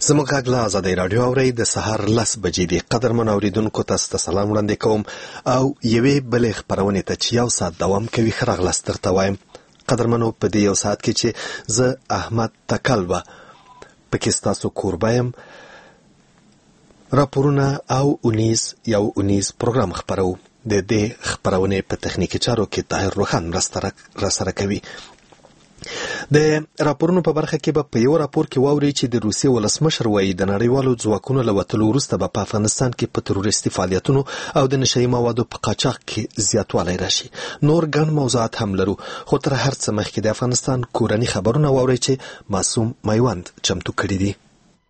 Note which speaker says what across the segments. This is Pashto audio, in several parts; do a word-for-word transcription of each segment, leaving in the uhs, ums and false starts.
Speaker 1: زموږ غږ له ازادۍ راډیو اورئ د سهار لس بجې دي. قدرمن اوریدونکو تاسو ته سلام وړاندې کوم او یوې بلې خپرونې ته چې یو ساعت دوام کوي ښه راغلاست درته وایم. قدرمنو په دې یو ساعت کې چې زه احمد تکل به پکې ستاسو کوربه یم، راپورونه او اونیز یو اونیز پروګرام خپرو. د دې خپرونې په تخنیکي چارو کې طاهر روخان مرسته راسره کوي. د راپورونو په برخه کې به په یو راپور کې واوري چې د روسیې ولسمشر وایي د نړیوالو ځواکونو له وتلو وروسته به په افغانستان کې په تروریستي فعالیتونو او د نشهیي موادو په قاچاق کې زیاتوالی راشي. نور ګڼ موضوعات هم لرو، خو تر هر څه مخکې د افغانستان کورني خبرونه واورئ چې معصوم میوند چمتو کړي دي.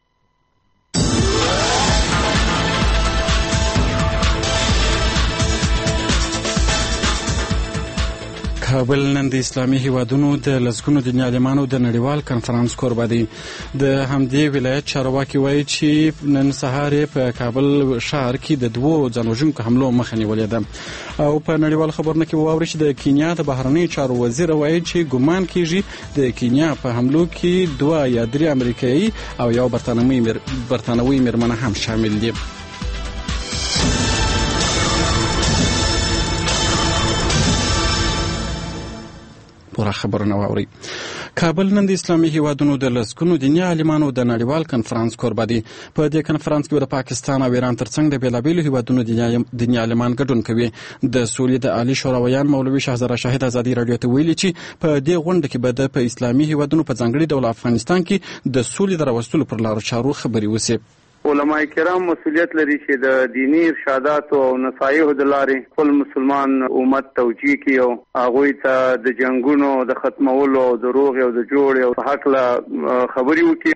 Speaker 2: کابل نن د اسلامي هیوادونو د لسګونو دیني عالمانو د نړیوال کنفرانس کوربه دی. د همدې ولایت چارواکي وایي چې نن سهار په کابل ښار کې د دوو ځانوژونکو حملو مخه نیولې ده. او په نړیوال خبرونه کې واوري چې د کینیا د بهرنیو چارو وزیر وایي چې ګمان کیږي د کینیا په حملو کې دوه یا درې امریکایي او یو برتانوي مر... برتانوي میرمنه هم شامل دي. پوره خبرونه واوري. کابل نن د اسلامي هیوادونو د لسګونو دیني عالمانو د نړیوال کنفرانس کوربه دی. په دې کنفرانس کې د پاکستان او ایران ترڅنګ د بیلابیلو هیوادونو دیني عالمان ګډون کوي. د سولې د عالی شوراویان مولوي شهزاده شاهد ازادي رادیو ته ویلي چې په دې غونډه کې به د په اسلامي هیوادونو په ځانګړي ډول افغانستان کې د سولې د راوستلو پر لارو چارو خبرې وشي.
Speaker 3: علماء کرام مسؤلیت لري چې د دینی ارشادات او نصایح د لارې خپل مسلمان امت توجیه کړي او هغوی ته د جنگونو د ختمولو او د روغ او د جوړ او حق له خبرې وکړي.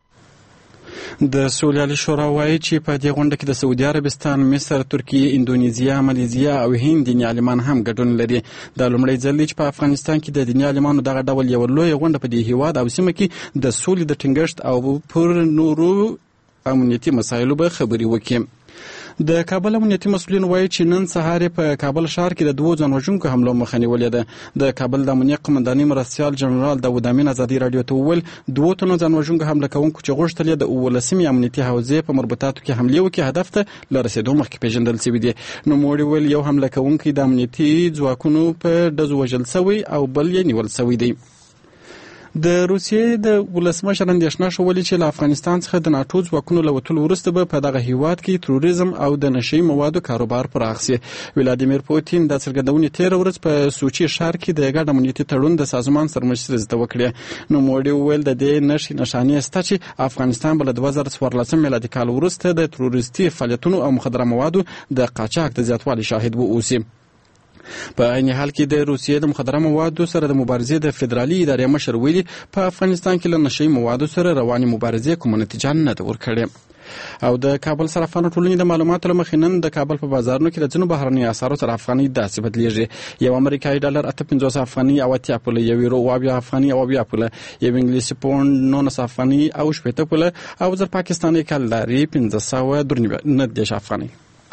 Speaker 2: د سولې عالی شورا وایي چې په دې غونډه کې د سعودي عربستان، مصر، ترکیه، اندونیزیا، مالیزیا او هند دیني عالمان هم ګډون لري. دا لومړی ځل دی چې په افغانستان کې د دیني عالمانو دغه ډول یو لوی غونډه په دې هیواد او سیمه کې د سولې د ټینګښت او پر نورو امنیتي مسایلو به خبرې وکړي. د کابل امنیتي مسؤلین وایي چې نن سهار په کابل ښار کې د دوو ځانوژونکو حملو مخه نیولې ده. د کابل د امنیت قمنداني مرستیال جنرال داود امین ازادي رادیو ته وویل دوو تنو ځانوژونکو حمله کوونکو چې غوښتل یې د اوولسمې امنیتي حوزې په مربوطاتو کې حملې وکړي هدف ته له رسېدو مخکې پیژندل شوي دي. نوموړي وویل یو حمله کوونکی د امنیتي ځواکونو په ډزو وژل شوی او بل یې نیول شوی دی. د روسیې د ولسمشر اندېښنه ښودلې چې له افغانستان څخه د ناټو ځواکونو له وتلو وروسته به په دغه هیواد کې تروریزم او د نشهیي موادو کاروبار پراخ شي. ولادیمیر پوتین د څرګندونې تېره ورځ په سوچي ښار کې د ګډ امنیتي تړون د سازمان سرمشري زده وکړې. نوموړي وویل د دې نښې نښانې شته چې افغانستان به له دوه زره څوارلسم میلادي کال وروسته د تروریستي فعالیتونو او مخدره موادو د قاچاق د زیاتوالي شاهد واوسي. په عین حال کې د روسیې د مخدره موادو سره د مبارزې د فدرالي ادارې مشر ویلي په افغانستان کې له نشهیي موادو سره روانې مبارزې کومه نتیجه نه ده ورکړې. او د کابل صرافانو ټولنې د معلوماتو له مخې نن د کابل په بازارونو کې د ځینو بهرنیو اسعارو سره افغانۍ داسې بدلیږي. یو امریکایي ډالر اته پنځوس افغانۍ او اتیا پوله، یو یورو اویا افغانۍ او اویا پوله، یو انګلیسي پونډ نولس افغانۍ او شپېته پوله او زر پاکستاني کلداري پنځه سوه نه دېرش افغانۍ.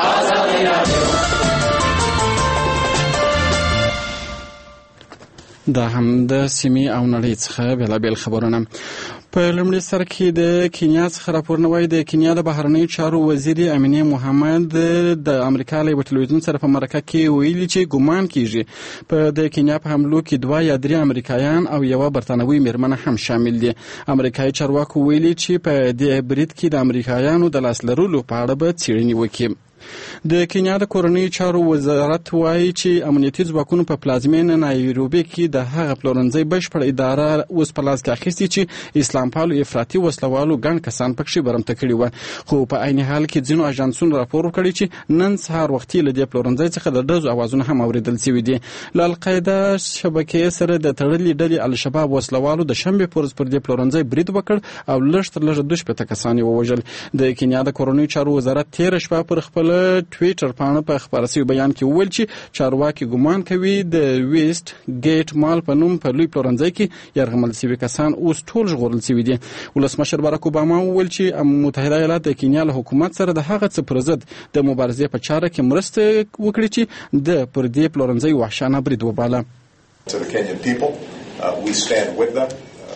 Speaker 2: دا هم د سیمې او نړۍ څخه بېلابېل خبرونه. په لومړي سر کې د کینیا څخه راپورونه وایي د کینیا د بهرنیو چارو وزیر امینه محمد د امریکا له یوه تلویزیون سره په مرکه کې ویلي چې ګمان کیږي په د کینیا په حملو کې دوه یا درې امریکایان او یوه برتانوي میرمنه هم شامل دي. امریکایي چارواکو ویلي چې په دې برید کې د امریکایانو د لاس لرلو په اړه به څېړنې وکړي. د کینیا د کورنیو چارو وزارت وایي چې امنیتي ځواکونو په پلازمینه نایروبي کې د هغه پلورنځي بشپړ اداره اوس په لاس کې اخیستې چې اسلام پالو افراطي وسلوالو ګڼ کسان پکښې برمته کړي وو. خو په عین حال کې ځینو اژانسونو راپور ورکړی چې نن سهار وختي له دې پلورنځي څخه د ډزو اوازونه هم اورېدل شوي دي. له القاعده شبکې سره د تړلې ډلې الشباب وسلوالو د شنبې په ورځ پر دې پلورنځي برید وکړ او لږ تر لږه دوه شپېته کسان یې ووژل. د کینیا د کورنیو چارو وزارت تېره شپه پر خپل ټویټر پاڼه په خپاره شوي بیان کې وویل چې چارواکي ګمان کوي د ویسټ ګیټ مال په نوم په لوی پلورنځي کې یرغمل شوي کسان اوس ټول ژغورل شوي دي. ولسمشر باراک اوباما وویل چې متحده ایالات د کینیا له حکومت سره د هغه څه پر ضد د مبارزې په چاره کې مرسته وکړي چې د پر دې پلورنځي وحشانه برید وباله.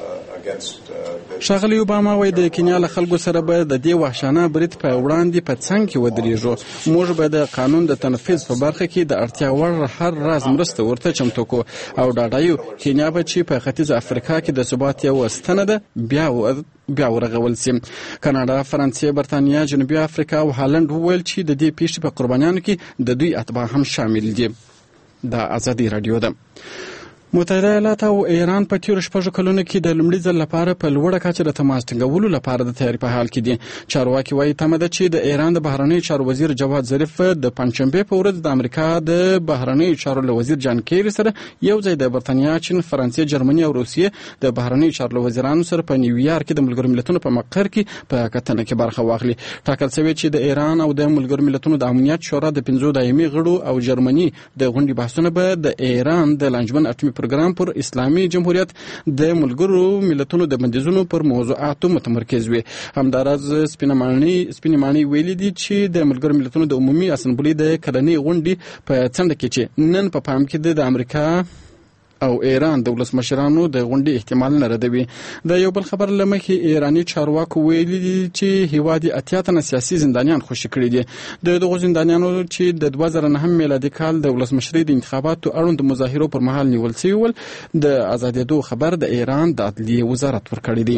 Speaker 2: ښاغلی اوباما وایي د کینیا له خلکو سره به د دې وحشانه برید په وړاندې په څنګ کې ودرېږو. موږ به د قانون د تنفیذ په برخه کې د اړتیا وړ هر راز مرسته ورته چمتو کو او ډاډایو کینیا به چې په ختیځ افریقا کې د ثبات یوه ستنه ده بیا و بیا ورغول سي. کاناډا، فرانسې، برتانیا، جنوبي افریقا او هالند وویل چې د دې پیښې په قربانیانو کې د دوی اتباع هم شامل دي. دا ازادي رادیو ده. متحده ایالات او ایران په تیرو شپږو کلونو کې د لومړي ځل لپاره په لوړه کچه د تماس ټینګولو لپاره د تیاري په حال کې دي. چارواکي وایي تمه ده چې د ایران د بهرنیو چارو وزیر جواد ظریف د پنجشنبې په ورځ د امریکا د بهرنیو چارو له وزیر جان کیری سره یو ځای د برتانیا، چین، فرانسې، جرمني او روسیې د بهرنیو چارو وزیرانو سره په نیویارک کې د ملګرو ملتونو په مقر کې په کتنه کې برخه واخلي. ټاکل شوی چې د ایران او د ملګرو ملتونو د امنیت شورا د پنځو دایمي غړو او جرمني د غونډې بحثونه به د ایران د لانجمن اټومي پروګرام پر اسلامي جمهوریت د ملګرو ملتونو د بندیزونو پر موضوعاتو متمرکز وي. همداراز سپینمانی سپینمانی ویلي دي چې د ملګرو ملتونو د عمومي اسمبلی د کلنۍ غونډې په څنډه کې چې نن په پام کې د امریکا او ایران د ولسمشرانو د غونډې احتمال نه ردوي. د یو بل خبر لمخې ایرانی چارواکو ویلي دي چې هیواد اتیا تنه سیاسي زندانیان خوشي کړي دي. د دغو زندانیانو چې د دوه زره نهم میلادي کال د ولسمشرۍ د انتخاباتو اړوند مظاهرو پر مهال نیول شوي ول. د آزادېدو خبر د ایران د عدلیې وزارت ورکړی دی.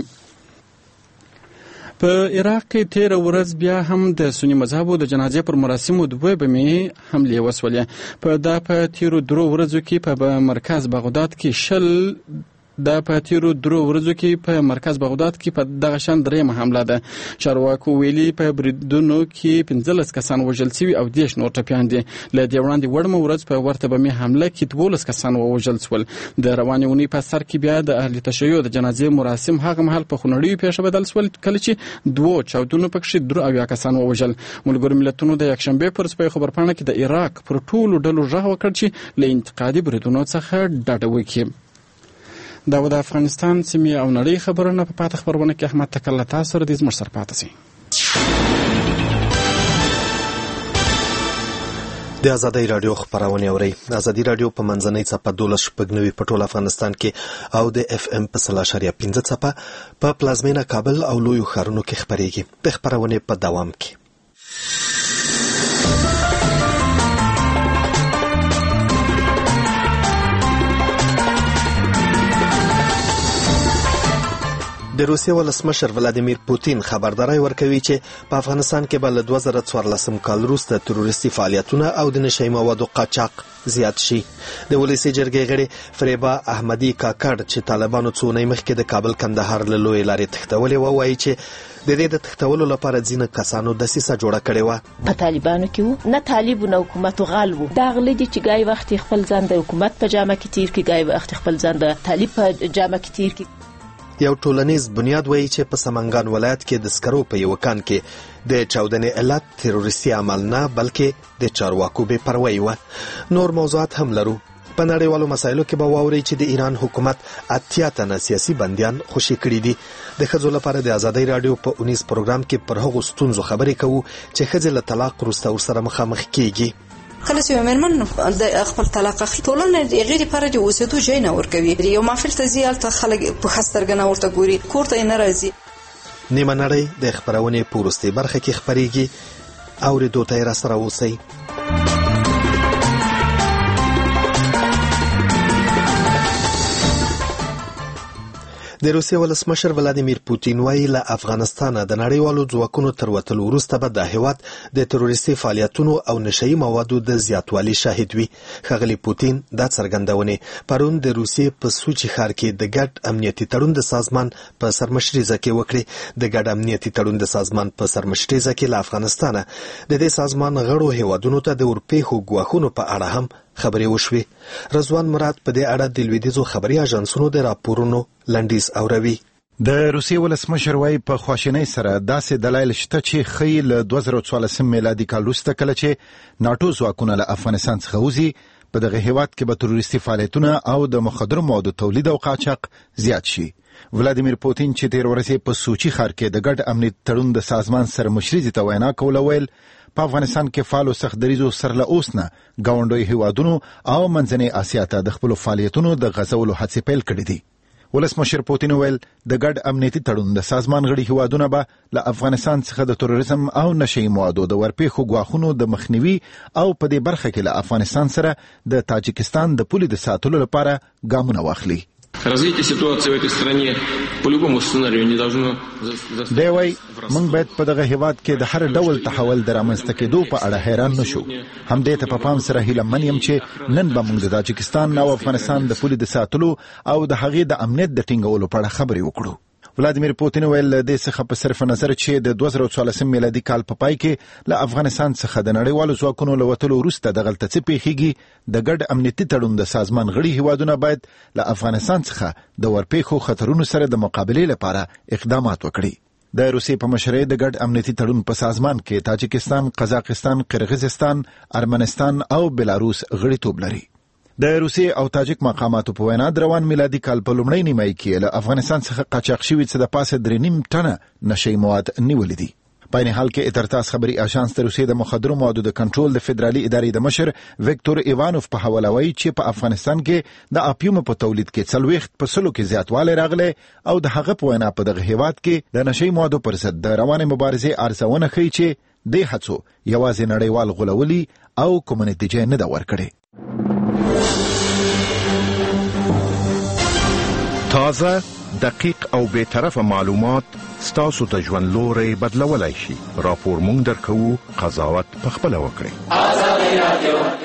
Speaker 2: په عراق کې تیر ورځ بیا هم د سنی مذهبو د جنازې پر مراسمو دوه بمې حملې وسولې. په دا په تیرو درو ورځو کې په مرکز بغداد کې شل د په تیرو درو ورځو کې په مرکز بغداد کې په دغه شان درېمه حمله ده. چارواکو ویلي په بریدونو کې پنځلس کسان وژل شوي او دېرش نور ټپیان دي. له دې وړاندې وړمه ورځ په ورته بمې حمله کې دولس کسان ووژل شول. د روانې اونۍ په سر کې بیا د اهل تشیع د جنازې مراسم هغه مهال په خونړیو پیښه بدل شول کله چې دوو چاودنو پکښې درې اویا کسان ووژل. ملګرو ملتونو د یکشنبې په ورځ په خبرپاڼه کې د عراق پر ټولو ډلو غږ وکړ چې له انتقادي بریدونو څخه ډډه وکړي. دا و د افغانستان سیمې او نړۍ خبرونه په پاته خبرونه کې احمد تکل تاسو سره دې زموږ سره پاتې شئ.
Speaker 1: د ازادي رادیو خبرونه اورئ. ازادي رادیو په منځنۍ څپه دولس شپږ نوي په ټول افغانستان کې او د اف ام په سل اشاریه پنځه څپه په پلازمینه کابل او لویو ښارونو کې خبرېږي. د خبرونه په دوام کې د روسیې ولسمشر ولادیمیر پوتین خبرداري ورکوي چې په افغانستان کې به له دوه زره څوارلسم کال وروسته تروریستي فعالیتونه او د نشهیي موادو قاچاق زیات شي. د ولسي جرګې غړي فریبا احمدي کاکړ چې طالبانو څو اونۍ مخکې د کابل کندهار له لویې لارې تښتولې وه وایي چې د دې د تښتولو لپاره ځینې کسانو دسیسه جوړه کړې وه.
Speaker 4: په طالبانو کې وو نه طالب نه حکومت غال وو. دا غلي دي چې ګای وخت خپل ځان د حکومت په جامه کې تیر کې ګای وخت خپل ځان د طالب په جامه کې تیر کې.
Speaker 1: یو ټولنیز بنیاد وایي چې په سمنګان ولایت کې د سکرو په یو کان کې د چاودنې علت تروریستي عمل نه بلکې د چارواکو بې پروایي وه. نور موضوعات هم لرو. په نړیوالو مسایلو کې به واورئ چې د ایران حکومت اتیا تنه سیاسي بندیان خوشي کړي دي. د ښځو لپاره د ازادۍ راډیو په اونیز پروګرام کې پر هغو ستونزو خبرې کوو چې ښځې له طلاق وروسته ورسره مخامخ کیږي.
Speaker 5: کله چې مېرمن د خپل طلاق اخلي ټولنه غیر لپاره د اوسېدو ځای نه ورکوي. یو محفل ته ځي هلته خلک په خسترګه نه ورته ګوري، کور ته یې نه راځي.
Speaker 1: نیمه نړۍ د خبرونې په وروستۍ برخه کې خپرېږي. اورېدو ته یې راسره اوسئ. د روسیې ولسمشر ولادیمیر پوتین وایي له افغانستانه د نړیوالو ځواکونو تر وتلو وروسته به د هېواد د تروریستي فعالیتونو او نشهیي موادو د زیاتوالي شاهد وي. ښاغلي پوتین دا څرګندونې پرون د روسیې په سوچي ښار کې د ګډ امنیتي تړون د سازمان په سرمشریزه کې وکړې. د ګډ امنیتي تړون د سازمان په سرمشریزه کې له افغانستانه د دې سازمان غړو هېوادونو ته د ورپېښو ګواښونو په اړه هم خبرې وشوې. رضوان مراد په دې اړه د لویدیځو خبري اژانسونو د راپورونو لنډیز اوروي.
Speaker 6: د روسیې ولسمشر وايي په خواشینۍ سره داسې دلایل شته چې ښیي له دوه زره څوارلسم میلادي کال وروسته کله چې ناټو ځواکونه له افغانستان څخه وځي په دغه هېواد کې به تروریستي فعالیتونه او د مخدرو موادو تولید او قاچاق زیات شي. ولادیمیر پوتین چې تیر ورځ په سوچي ښار کې د ګډ امنیت تړون د سازمان سرمشریزې ته وینا کوله ویل په افغانستان کې فعال او سخت دریځو سره له اوس نه ګاونډیو هیوادونو او منځنۍ اسیا ته د خپلو فعالیتونو د غځولو هڅې پیل کړې دي. ولسمشر پوتین ویل د ګډ امنیتي تړون د سازمان غړي هیوادونه به له افغانستان څخه د تروریزم او نشئی موادو د ورپېښو ګواښونو د مخنیوي او په دې برخه کې له افغانستان سره د تاجکستان د پولې د ساتلو لپاره ګامونه واخلي.
Speaker 7: Развитие ситуации в этой стране по любому сценарию не должно...
Speaker 6: دی وای موږ باید په دغه هیواد کې د هر ډول تحول د رامنځته کېدو په اړه حیران نشو. همدې ته په پام سره هیله من یم چې نن به موږ د تاجکستان او افغانستان د پولې د ساتلو او د هغې د امنیت د ټینګولو په اړه خبرې وکړو. ولادیمیر پوتین ویل دې څخه په صرف نظر چې د دوه زره څوارلسم میلادي کال په پای کې له افغانستان څخه د نړیوالو ځواکونو له وتلو وروسته دغلته څه پیښیږي د ګډ امنیتي تړون د سازمان غړي هیوادونه باید له افغانستان څخه د ورپېښو خطرونو سره د مقابلې لپاره اقدامات وکړي. د روسیې په مشرۍ د ګډ امنیتي تړون په سازمان کې تاجکستان، قزاقستان، قرغیزستان، ارمنستان او بلاروس غړیتوب لري. د روسیې او تاجک مقاماتو په وینا د روان میلادي کال په لومړۍ نیمایي کې له افغانستان څخه قاچاق شوي څه د پاسه درې نیم ټنه نشئی مواد نیولي دي. په این حال کې اترتاس خبري اژانس د روسیې د مخدرو موادو د کنټرول د فدرالي ادارې د مشر ویکتور ایوانوف په حواله وایي چې په افغانستان کې د اپیوم په تولید کې څلوېښت په سلو کې زیاتوالی راغلی او د هغه په وینا په دغه هیواد کې د نشئی موادو پر ضد د روانې مبارزې ارزونه ښیي چې دې هڅو یوازې نړیوال غولولي او کومه نتیجه نه ده ورکړې.
Speaker 8: تازه، دقیق او بی‌طرفه معلومات ستاسو ته ژوند لوری بدلولای شي. راپور مونږ درکوو، قضاوت پخپله وکړئ.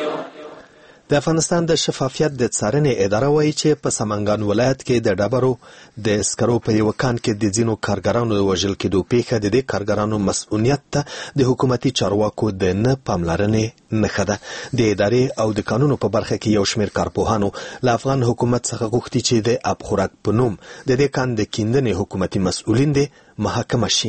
Speaker 1: د افغانستان د شفافیت د څارنې اداره وایي چې په سمنګان ولایت کې د ډبرو د سکرو په یو کان کې د ځینو کارګرانو د وژل کېدو پیښه د دې کارګرانو مسؤلیت ته د حکومتي چارواکو د نه پاملرنې نښه ده. د ادارې او د قانونو په برخه کې یو شمېر کارپوهانو له افغان حکومت څخه غوښتي چې د ابخورک په نوم د دې کان د کیندنې حکومتي مسؤلین دې محاکمه شي.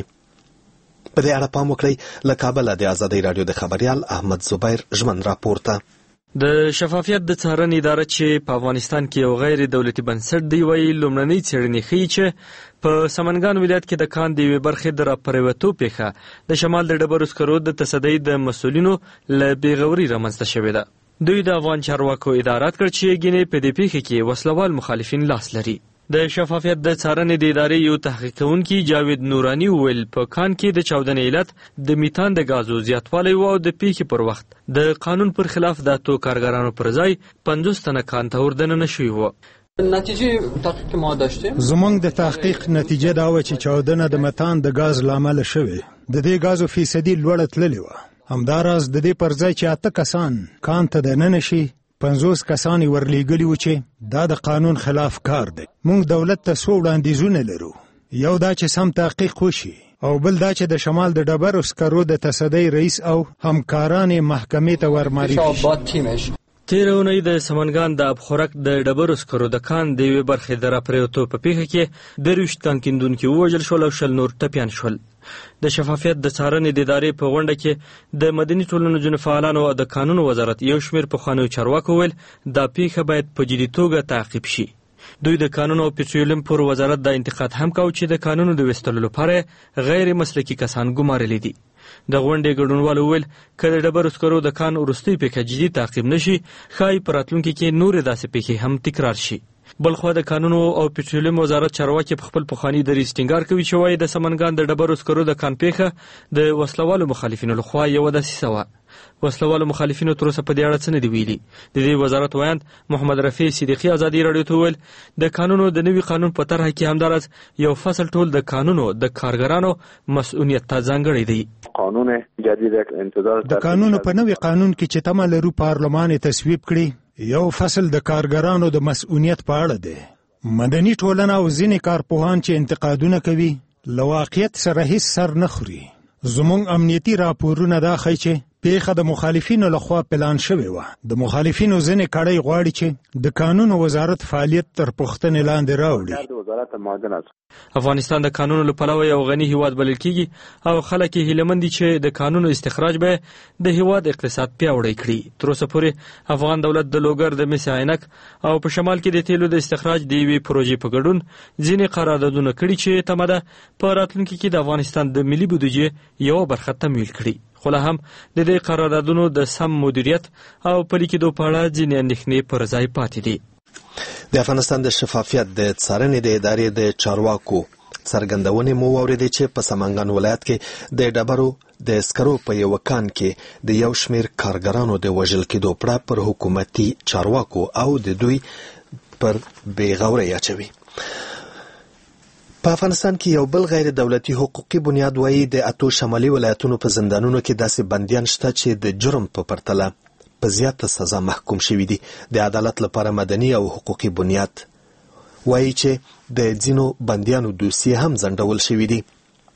Speaker 1: په دې اړه پام وکړئ. له کابله د ازادۍ راډیو د خبریال احمد زبیر ژمن راپور ته.
Speaker 9: د شفافیت د څارنې اداره چې په افغانستان کې یو غیر دولتي بنسټ دی وایي لومړنۍ څېړنې ښیي چې په سمنګان ولایت کې د کان د یوې برخې د راپرېوتو پیښه د شمال د ډبرو سکرو د تصدۍ د مسؤلینو له بېغوري رامنځته شوې ده. دوی د افغان چارواکو ادارات کړ چې ګینې په دې پیښه کې وسلوال مخالفین لاس لري. د شفافیت د څارنې د ادارې یو تحقیق کوونکی جاوید نورانی ویل په کان کې د چاودنې علت د میتان د غازو زیاتوالی و او د پیښې پر وخت د قانون پر خلاف د اتو کارګرانو پر ځای پنځوس تنه کان ته وردننه شوي وو.
Speaker 10: نتیجه تحقیق ما داشتیم زمونږ د تحقیق نتیجه دا و چې چاودنه د میتان د غاز لامل شوی. د دې غازو فیصدي لوړه تللې و. همداراز د دې پر ځای چې اته کسان کان ته دننه شي پنځوس کسان ورلیږلي و چې دا د قانون خلاف کار دی. موږ دولت ته څو وړاندیزونه لرو. یو دا چې سم تحقیق وشي او بل دا چې د شمال د ډبرو سکرو د تصدۍ رئیس او همکاران محکمې ته ورمعرفي شي.
Speaker 9: تېره اونۍ د سمنګان د ابخورک د ډبرو سکرو د کان د یوې برخې د راپرېوتو په پیښه کې درویشت کان کیندونکي ووژل شول او شل نور ټپیان شول. د شفافیت د څارنې د ادارې په غونډه کې د مدني ټولنو ځینو فعالانو او د قانونو وزارت یو شمېر پخوانیو چارواکو ویل دا پیښه باید په جدي توګه تعقیب شي. دوی د قانونو او پټرولیم پر وزارت د انتقاد هم کاوه چې د قانونو د ویستلو لپاره غیر مسلکي کسان ګمارلي دي. د غونډې ګډونوالو ویل که د ډبرو سکرو د کان وروستۍ پیښه جدي تعقیب نشي ښایي په راتلونکي کې نورې داسې پیښې هم تکرار شي. بلخوا د قانونو او پټرولیم وزارت چارواکي په خپل پخواني دریځ ټینګار کوي چې وایي د سمنګان د ډبرو سکرو د کان پیښه د وسلوالو مخالفینو لخوا یوه دسیسه وه. وسلوالو مخالفینو تر اوسه په دې اړه څه نه دي ویلي. د دې وزارت ویاند محمد رفیع صدیقي ازادي راډیو ته وویل د قانونو د نوي قانون په طرحه کې همداراز یو فصل ټول د قانونو د کارګرانو مسؤلیت ته ځانګړی دی.
Speaker 11: قانون جدید انتظار
Speaker 10: د قانونو په نوي قانون کې چې تمه لرو پارلمان یې تصویب کړي یو فصل د کارګرانو د مسؤلیت په اړه دی. مدني ټولنه او ځینې کارپوهان چې انتقادونه کوي له واقعیت سره هیڅ سر نه خوري. زموږ امنیتي راپورونه دا ښیي چې پیښه د مخالفینو لخوا پلان شوې وه. د مخالفینو ځینې کړۍ غواړي چې د قانونو وزارت فعالیت تر پوښتنې لاندې راوړي.
Speaker 9: افغانستان د قانونو له پلوه یو غني هیواد بلل کیږي او خلک یې هیلهمند دي چې د قانونو استخراج به د هیواد اقتصاد پیاوړی کړي. تر اوسه پورې افغان دولت د لوګر د مس عینک او په شمال کې د تیلو د استخراج د یوې پروژې په ګډون ځینې قراردادونه کړي چې تمه ده په راتلونکي کې د افغانستان د ملي بودیجې یوه برخه تمویل کړي. خو لا هم د دې قراردادونو د سم مدیریت او پلي کېدو په اړه ځینې اندېښنې پر ځای پاتې دي.
Speaker 1: د افغانستان د شفافیت د څارنې د ادارې د چارواکو څرګندونې مو واورېدې چې په سمنګان ولایت کې د ډبرو د سکرو په یو کان کې د یو شمېر کارګرانو د وژل کېدو پړه پر حکومتي چارواکو او د دوی پر بېغورۍ اچوي. په افغانستان کې یو بل غیر دولتي حقوقي بنیاد وایي د اتو شمالي ولایتونو په زندانونو کې داسې بندیان شته چې د جرم په پرتله په زیاته سزا محکوم شوي دي. د عدالت لپاره مدني او حقوقي بنیاد وایي چې د ځینو بندیانو دوسیې هم ځنډول شوي دي.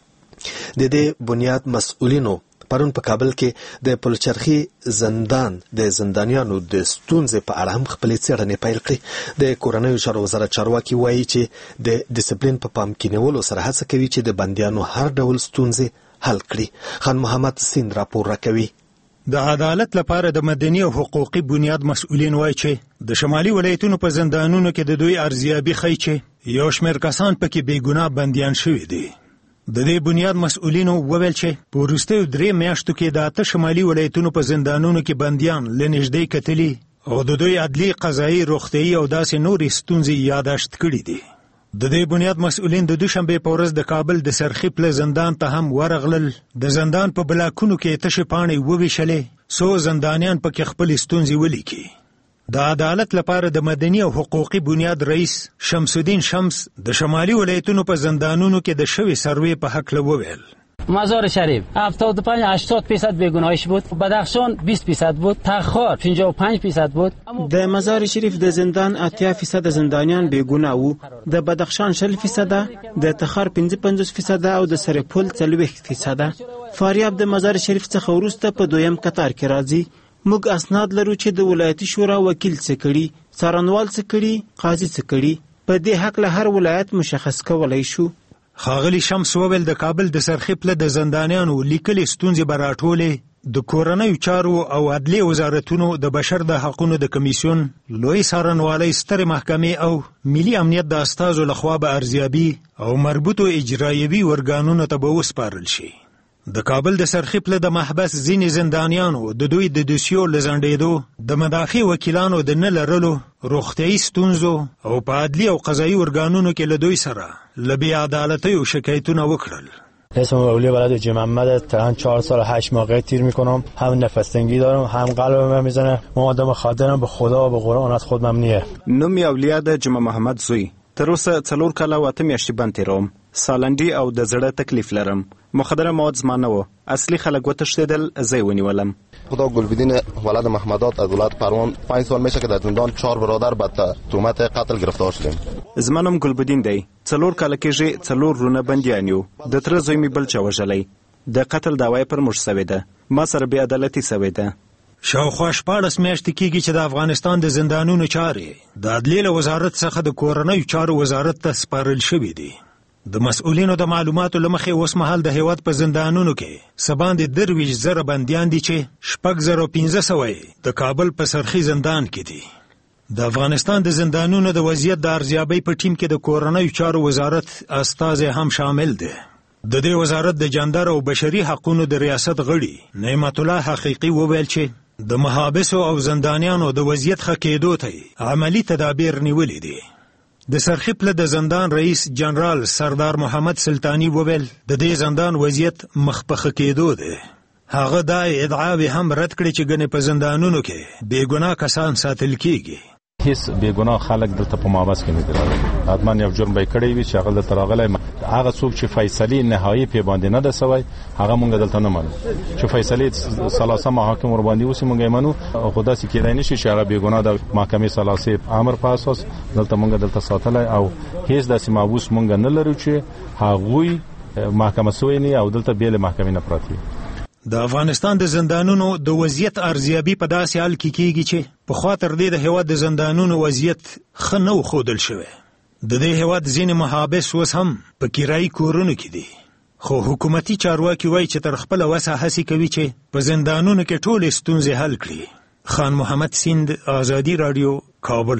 Speaker 1: د دې بنیاد مسؤلینو پرون په کابل کې د پلچرخي زندان د زندانیانو د ستونزې په اړه هم خپلې څېړنې پیل کړې. د کورنیو چارو وزارت چارواکي وایي چې د ډیسپلین په پام کې نیولو سره هڅه کوي چې د بندیانو هر ډول ستونزې حل کړي. خان محمد سیند راپور راکوي.
Speaker 10: د عدالت لپاره د مدني او حقوقي بنیاد مسؤلین وایي چې د شمالي ولایتونو په زندانونو کې د دوی ارزیابي ښیي چې یو شمېر کسان پکې بې ګناه بندیان شوي دي. د دې بنیاد مسؤلینو وویل چې په وروستیو درې میاشتو کې د اته شمالي ولایتونو په زندانونو کې بندیان له نږدې کتلي او د دوی عدلي، قضایي، روغتیایي او داسې نورې ستونزې یاداشت کړي دي. د دې بنیاد مسؤلین د دوشنبې په ورځ د کابل د سرخي پله زندان ته هم ورغلل. د زندان په بلاکونو کې تشې پاڼې وویشلې څو زندانیان پکې خپلې ستونزې ولیکي. د عدالت لپاره د مدني او حقوقي بنیاد رئیس شمس الدین شمس د شمالي ولایتونو په زندانونو کې د شوی سروې په هکله وویل.
Speaker 12: مزار شریف هفتاد و پنج هشتاد درصد بیگناهیش بود، بدخشان بیست درصد بود، تخار پنجاه و پنج درصد بود.
Speaker 13: د مزار شریف د زندان اتیا درصد زندانیان بیگناه وو، د بدخشان شل درصد، د تخار پنځه پنځوس درصد او د سرپل څلوېښت درصد. فاریاب د مزار شریف څخه وروسته په دویم قطار کې راځي. موږ اسناد لرو چې د ولایتي شورا وکیل څه کړي، څارنوال څه کړي، قاضي څه کړي. په دې حق له هر ولایت مشخص کولای شو.
Speaker 10: ښاغلي شمس وویل د کابل د سرخي پله د زندانیانو لیکلې ستونزې به راټولې د کورنیو چارو او عدلي وزارتونو د بشر د حقونو د کمیسیون، لوی څارنوالۍ، سترې محکمې او ملي امنیت د استازو لخوا به ارزیابي او مربوطو اجرایوي ارګانونو ته به وسپارل شي. د کابل د سرخي پله د محبس ځینې زندانیانو د دوی د دوسیو له ځنډېدو، د مدافع وکیلانو د نه لرلو، روغتیایي ستونزو او په عدلي او قضایي ارګانونو کې له دوی سره له بې عدالتیو شکایتونه وکړل.
Speaker 14: اسم اولیه بلد حاجی محمد، تهران چهار سال هشت ماه تیر میکنم، هم نفس تنگی دارم، هم قلبم میزنه. ما آدم خاطرم به خدا و به قرآن از خود ممنونیه.
Speaker 15: نوم اولیه د جمع محمد زوی، تر اوسه څلور کاله او اته میاشتې بند تېروم. سالنډي او د زړه تکلیف لرم. مخدره مواد زما نه و. اصلي خلک وتښتېدل، زه یې ونیولم.
Speaker 16: خدا گلبدین ولد محمدات از ولایت پروان پنج سال میشه که در زندان چهار برادر به تهمت قتل گرفتار شدیم.
Speaker 15: زما نوم گلبدین دی. څلور کاله کېږي څلور رونه بندیان یو. د تره زوی مې بل چا وژلی. د قتل دعوا یې پر موږ سوې ده. ما سره بې عدالتي سوې ده.
Speaker 10: شاوخوا شپاړس میاشتې کېږي چې د افغانستان د زندانونو چارې د عدلیې له وزارت څخه د کورنیو چارو وزارت ته سپارل شوي دي. د مسؤلینو د معلوماتو له مخې اوس مهال د هیواد په زندانونو کې څه باندې درویشت زره بندیان دي چې شپږ زره پنځه سوه د کابل په سرخي زندان کې دي. د افغانستان د زندانونو د وضعیت د ارزیابۍ په ټیم کې د کورنیو چارو وزارت استازی هم شامل دی. د دې وزارت د جندر او بشري حقوقو د ریاست غړي نعمت الله حقیقي وویل چې د محابسو او زندانیانو د وضعیت ښه کېدو ته عملی تدابیر نیولې دي. د سرخي پله د زندان رئیس جنرال سردار محمد سلطانی وویل د دې زندان وضعیت مخ په ښه کېدو دی. هغه دا ادعاوې هم رد کړې چې ګنې په زندانونو کې بېګناه کسان ساتل کېږي.
Speaker 17: هیڅ بېګناه خلک دلته په محبس کې نه دي راغلي. حتما یو جرم به یې کړی وي چې هغه دلته راغلی. هغه څوک چې فیصلې نهایي پې باندې نه ده سوی هغه مونږ دلته نه منو. چې فیصلې ثلاثه محاکم ورباندې اوسي مونږ یې منو. خو داسې کېدای نه شي چې هغه بېګناه د محکمې ثلاثې امر په اساس دلته مونږ دلته ساتلی او هیڅ داسې مابوس مونږ نه لرو چې هغوی محکمه سوی نه او دلته بېلې محکمې نه پراته وي.
Speaker 10: د افغانستان د زندانونو د وضعیت ارزیابي په داسې حال کې کېږي چې پخوا تر دې د هېواد د زندانونو وضعیت ښه نه و ښودل شوی. د دې هېواد ځینې محابس اوس هم په کرایي کورونو کې دي. خو حکومتي چارواکي وایي چې تر خپله وسه هڅې کوي چې په زندانونو کې ټولې ستونزې حل کړي. خان محمد سیند، آزادي راډیو، کابل.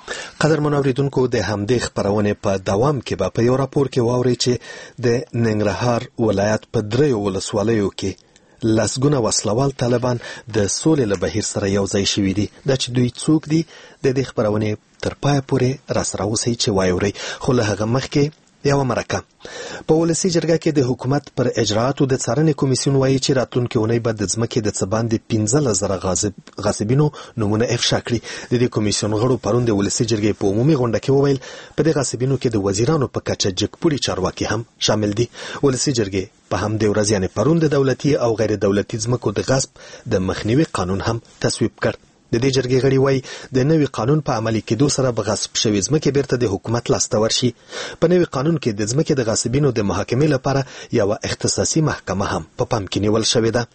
Speaker 1: قدرمن اوریدونکو، د همدې خپرونې په دوام کې به په یو راپور کې واورئ چې د ننګرهار ولایت په دریو ولسوالیو کې لسګونه وسلوال طالبان د سولې له بهیر سره یو ځای شوي دي. دا چې دوی څوک دي د دې خبرونې تر پای پورې راسره اوسئ چې واورئ. خو له هغه مخکې یو مرکه په ولسی جرګه کې د حکومت پر اجرااتو د څارنې کمیسیون وایي چې راتلونکي اونۍ به د ځمکې د څه باندې پنځلس زره غاصب غاصبینو نومونه افشا کړي. د دې کمیسیون غړو پرون د ولسی جرګې په عمومي غونډه کې وویل په دې غاصبینو کې د وزیرانو په کچه جګپوړي چارواکي هم شامل دي. ولسی جرګې په همدې ورځ یعنې پرون د دولتي او غیر دولتي ځمکو د غصب د مخنیوي قانون هم تصویب کړ. د دې جرګې غړي وایي د نوي قانون په عملي کېدو سره به غصب شوي ځمکې بیرته د حکومت لاسته ورشي. په نوي قانون کې د ځمکې د غاصبینو د محاکمې لپاره یوه اختصاصي محکمه هم په پام کې نیول شوې ده.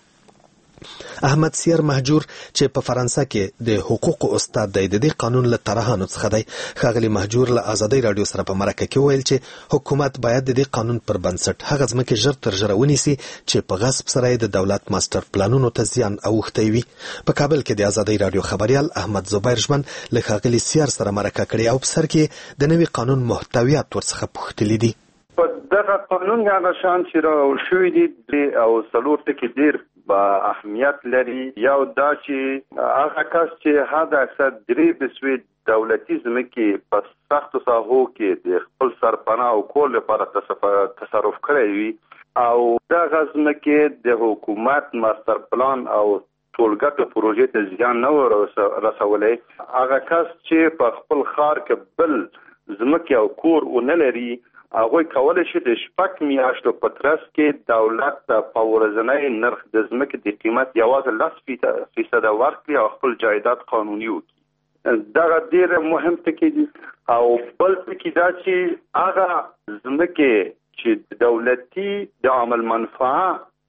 Speaker 1: احمد سیر مهجور چې په فرانسه کې د حقوقو استاد دی د دې قانون له طرحانو څخه دی. ښاغلي مهجور له ازادۍ راډیو سره په مرکه کې وویل چې حکومت باید د دې قانون پر بنسټ هغه ځمکې ژر تر ژره ونیسي چې په غصب سره د دولت ماستر پلانونو ته زیان اوښتی وي. په کابل کې د ازادۍ راډیو خبریال احمد زبیر ژمن له ښاغلي سیر سره مرکه کړې او په سر کې د نوي قانون محتویات ورڅخه پوښتلي دي.
Speaker 3: په دغه قانون هغه شان چې راوړل شوي دي او څلور ټکي ډېر با اهمیت لري. یو دا چې هغه کس چې حد اکثر درې بسوي دولتي ځمکې په سختو ساحو کې د خپل سرپناه او کور لپاره تصرف کړی وي او دغه ځمکې د حکومت ماستر پلان او ټولګټو پروژې ته زیان نه رسولی، هغه کس چې په خپل ښار کې بل ځمکې او کور ونه لري هغوی کولی شي د شپږ میاشتو په ترڅ کې دولت ته په ورځنی نرخ د ځمکې د قیمت یوازې لس فیصده ورکړي او خپل جایداد قانوني وکړي. دغه ډېر مهم ټکي دي. او بل ټکي دا چې هغه ځمکې چې دولتي د عامل منفعه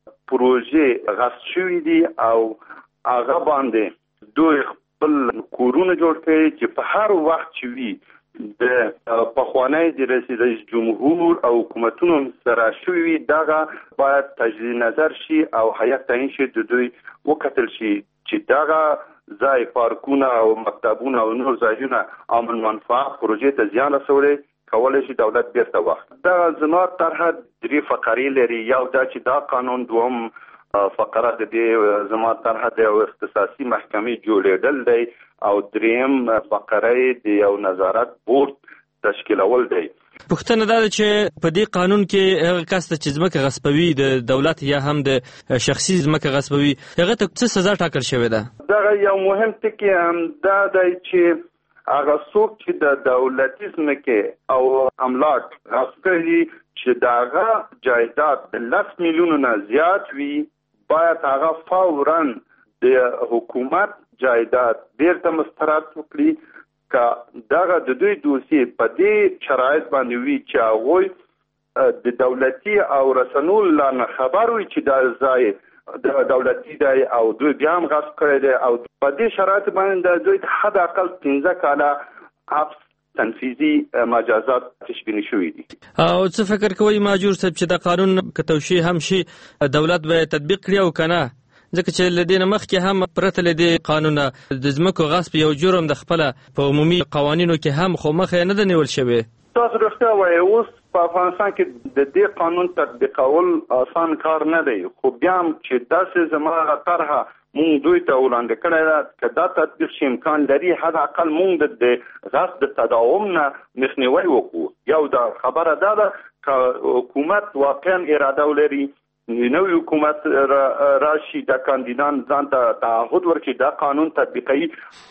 Speaker 3: پروژې غصب شوي دي او هغه باندې دوی خپل کورونه جوړ کړي چې په هر وخت چې وي د پخوانی د رئیس جمهور او حکومتونو سره شوي وي دغه باید تجدید نظر شي او هیات تعیین شي د دوی وکتل شي چې دغه ځای پارکونه او مکتبونه او نور ځایونه عامل منفعه پروژې ته زیان رسولی کولی شي دولت بیرته واخلي. دغه زما طرحه درې فقرې لري. یو دا چې دا قانون دوم فقره د دې زما طرحه د یو اختصاصي محکمې جوړېدل دی او دریم فقره د یو نظارت بورډ تشکیلول دی.
Speaker 9: پوښتنه دا ده چې په دې قانون کې هغه کس ته چې ځمکه غصبوي د دولت یا هم د شخصي ځمکه غصبوي هغه ته څه سزا ټاکل شوې ده؟
Speaker 3: دغه یو مهم ټکی هم دا دی چې هغه څوک چې د دولتي ځمکې او املاک غصب کړي چې د هغه جایداد د لس میلیونو نه زیات وي باید هغه فوراً د حکومت جایداد بیرته مسترد وکړي که دغه د دوی دوسیې په دې شرایط باندې وي چې هغوی د دولتي او رسنیو له نه خبر وي چې دا ځای د دولتي دی او دوی بیا هم غصب کړی دی او په دې شرایط باندې دوی ته حد اقل پنځه کاله حبس تنفیذي مجازات تشبینی شوي دي.
Speaker 9: او څه فکر کوئ ماجور صاحب چې دا قانون که توشیح هم شي دولت به تطبیق کړي او که نه؟ ځکه چې له دې نه مخکې هم پرته له دې قانونه د ځمکو غصب یو جرم د خپله په عمومي قوانینو کې هم خو مخه نه ده نیول شوې.
Speaker 3: تاسو رښتیا وایئ اوس په افغانستان کې د دې قانون تطبیقول آسان کار نه دی، خو بیا هم چې داسې زما طرحه مونږ دوی ته وړاندې کړی ده که دا تطبیق شي امکان لري حد اقل مونږ د غصب د تداوم نه مخنیوی وکړو. یو دا خبره دا ده که حکومت واقعا اراده ولري نوی حکومت راشي د کاندیدان ځان ته تعهد ورکړي دا قانون تطبیقوي.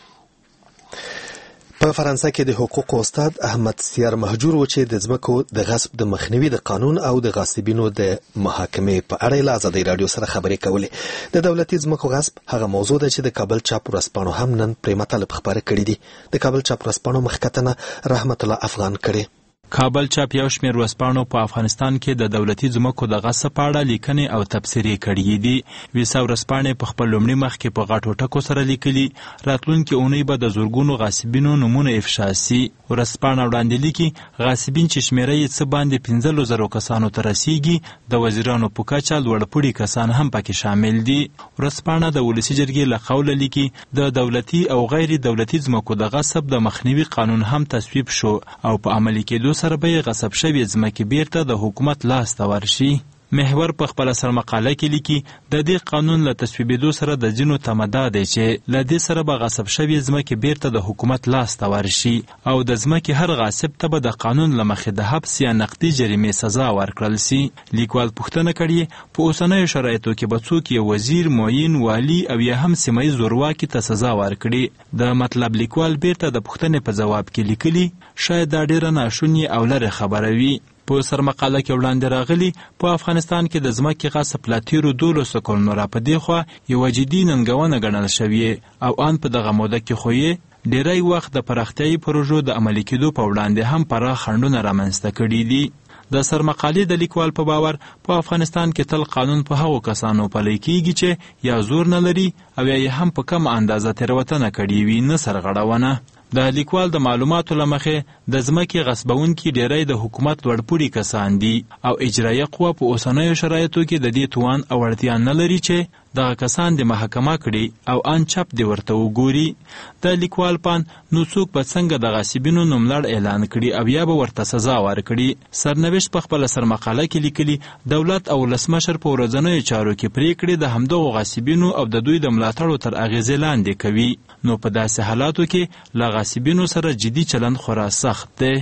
Speaker 1: په فرانسه کې د حقوقو استاد احمد سیر مهجور و چې د ځمکو د غصب د مخنیوي د قانون او د غاصبینو د محاکمې په اړه له ازادۍ راډیو سره خبرې کولې. د دولتي ځمکو غصب هغه موضوع ده چې د کابل چاپ ورځپاڼو هم نن پرې مطالب خپاره کړي دي. د کابل چاپ ورځپاڼو مخکتنه رحمت الله افغان کړي.
Speaker 18: کابل چاپ یو شمېر ورځپاڼو په افغانستان کې د دولتي ځمکو د غصب په اړه لیکنې او تبصرې کړي دي. ویسا ورځپاڼې په خپل لومړي مخ کې په غټو ټکو سره لیکلي راتلونکې اونۍ به د زرګونو غاصبینو نومونه افشا سي. ورځپاڼه وړاندې لیکي غاصبین چې شمېره یې څه باندې پنځلس زرو کسانو ته رسیږي د وزیرانو په کچه لوړپوړي کسان هم پکې شامل دي. ورځپاڼه د ولسي جرګې له قوله لیکي د دولتي او غیر دولتي ځمکو د غصب د مخنیوي قانون هم تصویب شو او په عملي کېدو سره به غصب شوې ځمکې بیرته د حکومت لاس ته ورشي. محور په خپل سرمقاله کې لیکي د دې قانون له تصویبېدو سره د ځینو تمدا دی چې له دې سره به غصب شوي ځمکې بیرته د حکومت لاس ته ورشي او د ځمکې هر غاصب ته به د قانون له مخې د حبس یا نقدي جریمې سزا ورکړل سي. لیکوال پوښتنه کړې په اوسنیو شرایطو کې به څوک یې وزیر، معین، والي او یا هم سیمه ییز زورواکي ته سزا ورکړي. د مطلب لیکوال بیرته د پوښتنې په جواب کې لیکلي شاید دا ډیره ناشونې او لرې خبره وي. په سرمقاله کې وړاندې راغلي په افغانستان کې د ځمکې غصب لا تېرو دولسو کلونو را په دې خوا یوه جدي ننګونه ګڼل شوې او ان په دغه موده کې خو یې ډیری وخت د پراختیایي پروژو د عملي کېدو په وړاندې هم پراخ خنډونه رامنځته کړي دي. د سرمقالې د لیکوال په باور په افغانستان کې تل قانون په هغو کسانو پلی کېږي چې یا زور نه لري او یا یې هم په کمه اندازه تېروتنه کړې وي، نه سرغړونه. د لیکوال د معلوماتو له مخې د ځمکې غصبونکي ډیری د حکومت لوړپوړي کسان دي او اجرایه قوه په اوسنیو شرایطو کې د دې توان او اړتیا نه لري چې دغه کسان د محاکمه کړي او ان چپ دی ورته وګوري. د لیکوال پان نو څوک به څنګه د غاصبینو نوملړ اعلان کړي او یا به ورته سزا ورکړي. سرنوشت په خپله سرمقاله کې لیکلي دولت او ولسمشر په ورځنیو چارو کې پریکړې د همدغو غاصبینو او د دوی د ملاتړو تر اغېزې لاندې کوي. نو په داسې حالاتو کې له غاصبینو سره جدي چلند خورا سخت دی.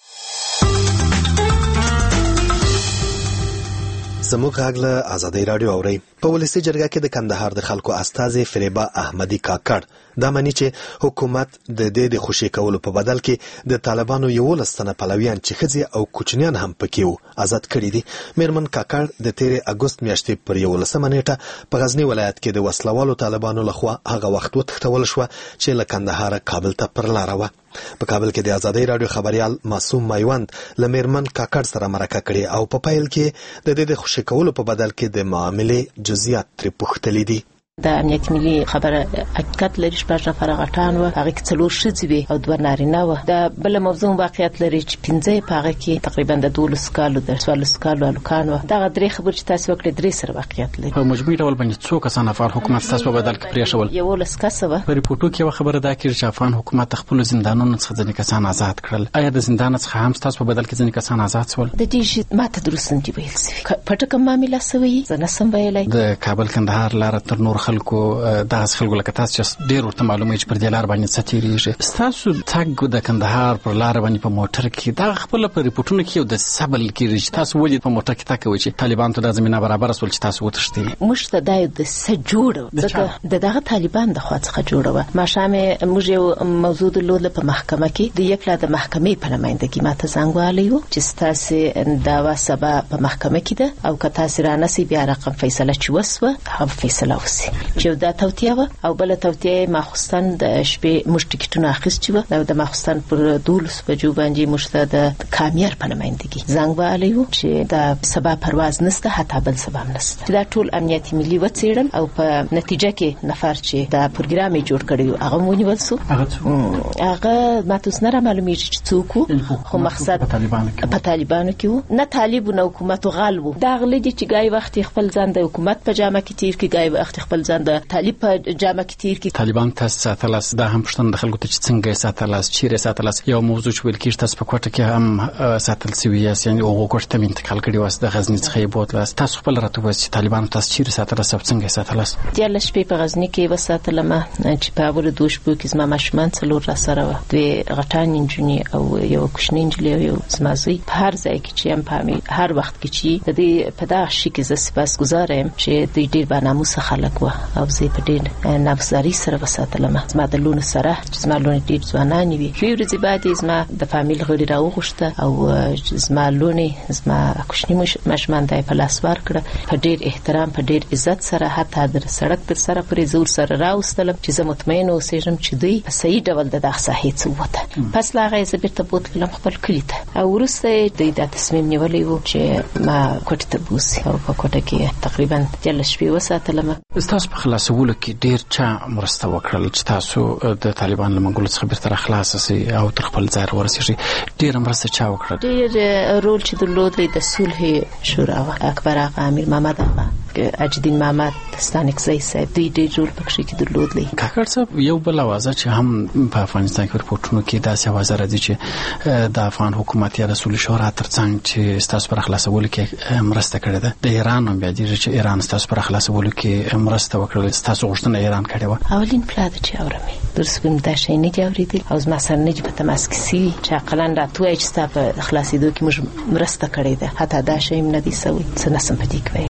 Speaker 1: زموږ غږ له ازادۍ راډیو اورئ. په ولسي جرګه کې د کندهار د خلکو استازي فریبا احمدي کاکړ دا معنی چې حکومت د دې د خوشي کولو په بدل کې د طالبانو یولس تنه پلویان چې ښځې او کوچنیان هم پکې وو آزاد کړي دي. میرمن کاکړ د تیرې اګوست میاشتې پر یولسمه نیټه په غزني ولایت کې د وسلوالو طالبانو لخوا هغه وخت وتښتول شوه چې له کندهاره کابل ته پر لاره وه. په کابل کې د ازادۍ راډیو خبريال معصوم میوند له میرمن کاکړ سره مرکه کړې او په پیل کې د دې د خوشي کولو په بدل کې د معاملې جزئیات ترې پوښتلي دي.
Speaker 4: د امنیت ملي خبره حقیقت لري شپږ نفر غټان و، هغه کې څلور ښځې وي او دوه نارینه و. د بل موضوع واقعیت لري چې پنځه په هغه کې تقریبا د دولس کالو د څوارلس کالو هلکان و. دغه درې خبرې چې تاسو وکړې درې سره واقعیت لري.
Speaker 2: په مجموعي ډول باندې څو کسان افغان حکومت تاسو په بدل کې پرېښول؟
Speaker 4: یولس کسه وه.
Speaker 2: په ریپورټو کې یوه خبره دا کېږي چې افغان حکومت خپلو زندانونو څخه ځینې کسان آزاد کړل. آیا د زندان څخه هم تاسو په بدل کې ځینې کسان آزاد شول؟
Speaker 4: د دې شي ماته درست نه دي ویل شوي. پټه کوم معامله شوې زه نه سم ویلی.
Speaker 2: د کابل کندهار لاره تر نور خلکو دغه خلکو لکه تاسو چې ډېر ورته معلومه چې پر دې لار باندې څه تېرېږي. ستاسو تګ د کندهار پر لاره باندې په موټر کې دغه خپله په ریپورټونو کې یو د سبل کېږي چې تاسو ولې په موټر کې تګ کوئ چې طالبانو ته دا زمینه برابره شول چې تاسو وتښتئ؟
Speaker 4: موږ ته دا یو د څه جوړه ځکه د دغه طالبان د خوا څخه جوړه وه. ماښام موږ یو موضوع درلوده په محکمه کې د یکلا د محکمې په نمایندګي ماته زنګ وهلی و چې ستاسې دعوا سبا په محکمه کې ده او که تاسې رانسئ بیا رقم فیصله چې وسوه هغه فیصله وسي. چې دا توطیه وه او بل توطیه ماخوستن د شپې موږ ټکټونه اخیستي وو او د ماخوستن پر دولس بجو باندې موږ ته د کامیار په نمایندګي زنګ وهلی و چې د سبا پرواز نشته، حتی بل سبا هم نشته. دا ټول امنیتي ملي وڅېړل او په نتیجه کې نفر چې دا پروګرام یې جوړ کړی و هغه ونیول شو. هغه ماته اوس نه رامعلومېږي چې څوک و، خو مقصد په طالبانو کې و. نه طالب و نه حکومت و غل و. دا غلی دي چې ګای وخت خپل ځان د حکومت په جامه کې تیر کړي، ګای وخت خپل ځان د طالب په جامه کې تیر کړي.
Speaker 2: طالبان تاسو ساتلاس دا هم پښتون د خلکو ته چې څنګه ساتلاس چیرې ساتلاس یو موضوع چې ویل کېږي تاسو په کوټه کې هم ساتل سوي یاست، یعنی هغه کوټه ته انتقال کړي واسه د غزنی څخه یې بوتلاس. تاسو خپل راته وایئ چې طالبان تاسو چیرې ساتلاس او څنګه ساتلاس؟
Speaker 4: د شپې په غزنی کې وساتلم چې په اول دوه شپو کې زما ماشومان څلور را سره و، دوی غټان انجونی او یو کوچنی انجلي او یو زمازوی. په هر ځای کې چې هم پامي هر وخت کې چې د دې په دغه شي کې زه سپاسګزار یم چې دوی ډېر باناموسه خلک و او زه په ډېر نافذاري سره وساتلم. زما د لونه سره چې زما لونه ډېر ځوانان وي. دوی ورځې بعد زما د فامیل غړي راوغوښته او زما لونه زما کوچنی ماشومان د په لاس ورکړه په ډېر احترام په ډېر عزت سره، حتی در سړک تر سره پرې زور سره راوستلم چې زه مطمئن اوسېږم چې دوی په صحیح ډول د دغه ساحې څه ووته. پس له هغه زه بیرته بوتلم خپل کلي ته او وروسته دوی دا تصمیم نیولی و چې ما کوټې ته بوسي او په کوټه کې تقریبا دیارلس شپې وساتلم.
Speaker 2: ستاسو په خلاصولو کې ډېر چا مرسته وکړل چې تاسو د طالبان له منګولو څخه بیرته راخلاص شئ او تر خپل ځای ورسېږئ؟ ډېره مرسته چا وکړل؟
Speaker 4: ډېر رول چې درلود د صلح شورا و. اکبر آقا، امیر محمد آقا، اجدین محمد ستانکزی صاحب دوی ډېر رول پکې کې درلودلی.
Speaker 2: کاکړ صاحب یو بل اوازه چې هم په افغانستان کې رپورټونو کې داسې اوازه راځي چې د افغان حکومت یا رسول شورا ترڅنګ چې ستاسو پر خلاصولو کې مرسته کړې ده د ایران هم بیا دي چې ایران ستاسو پر خلاصولو کې مرسته وکړه. ستاسو غوښتنه ایران کړې و؟
Speaker 4: اولین پلا ده چې اورمې درس کوم دا شی نه جوړېدل او زما سره نه په تماس کې سي چې عقلاً راتوي چې ستاسو په خلاصېدو کې موږ مرسته کړې ده. حتی دا شی نه دي سوي څه نسم پدې کوي.